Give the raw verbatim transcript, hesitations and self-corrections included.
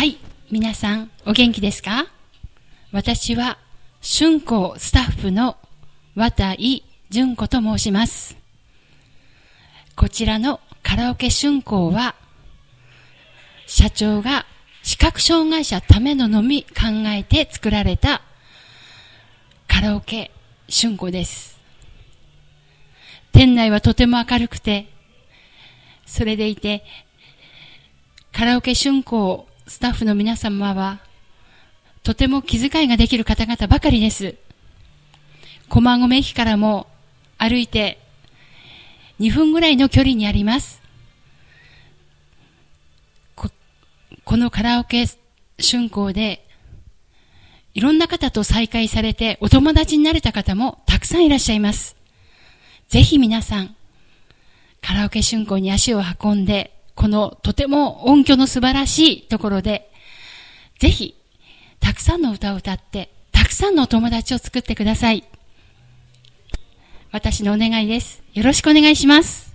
はい、皆さんお元気ですか？私は春光スタッフの綿井純子と申します。こちらのカラオケ春光は、社長が視覚障害者ためののみ考えて作られたカラオケ春光です。店内はとても明るくて、それでいて、カラオケ春光スタッフの皆様は、とても気遣いができる方々ばかりです。駒込駅からも歩いてにふんぐらいの距離にあります。こ、このカラオケ春光で、いろんな方と再会されてお友達になれた方もたくさんいらっしゃいます。ぜひ皆さん、カラオケ春光に足を運んで、このとても音響の素晴らしいところで、ぜひ、たくさんの歌を歌って、たくさんのお友達を作ってください。私のお願いです。よろしくお願いします。